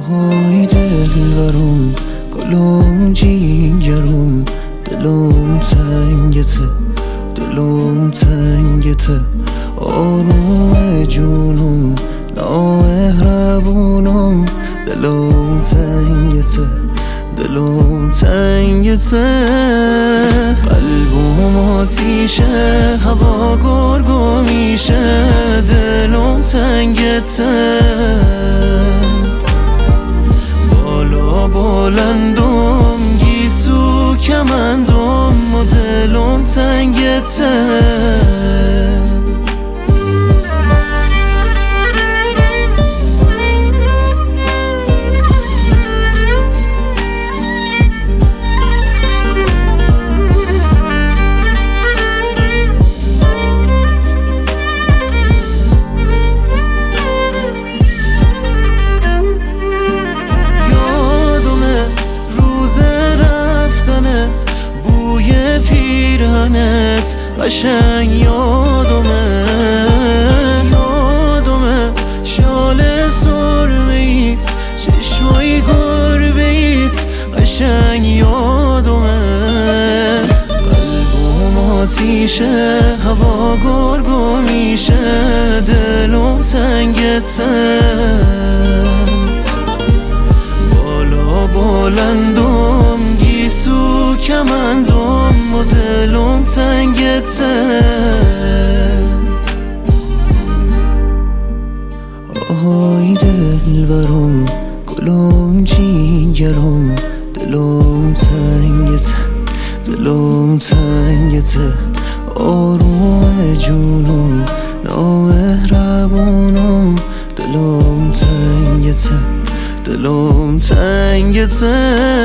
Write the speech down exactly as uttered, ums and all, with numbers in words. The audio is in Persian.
آهای دلبرم گلم جیگرم دلم تنگته دلم تنگته آروم جونم نامهربونم دلم تنگته دلم تنگته قلبم آتیشه هوا گرگو میشه دلم تنگته بالا بلندم گیسو کمندم و دلم تنگته پیرهنت قشنگ یادمه یادمه شال سرمه ایت چشمای گربه ایت قشنگ یادمه قلبم آتیشه هوا گرگو میشه دلم تنگته بالا بلندم گیسو کمندم و دلم تنگته آهای دلبرم گلم جیگرم دلم تنگته دلم تنگته آروم جونم نامهربونم دلم تنگته دلم تنگته